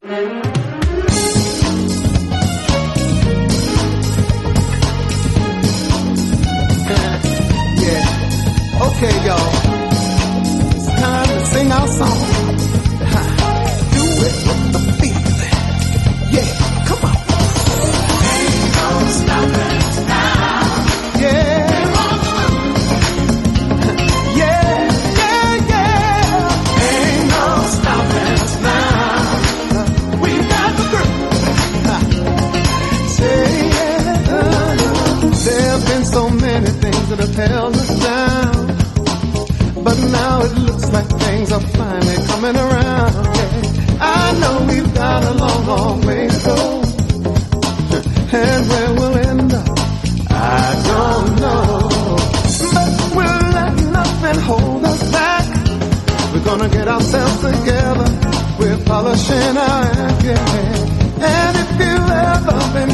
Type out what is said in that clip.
Yeah. Okay, y'all. It's time to sing our song. Do it with the feeling. Yeah, come on. Ain't no stopping now. Yeah. So many things that have held us down, but now it looks like things are finally coming around. Yeah. I know we've got a long, long way to go, and where we'll end up, I don't know. But we'll let nothing hold us back. We're gonna get ourselves together. We're polishing our act, yeah. And if you've ever been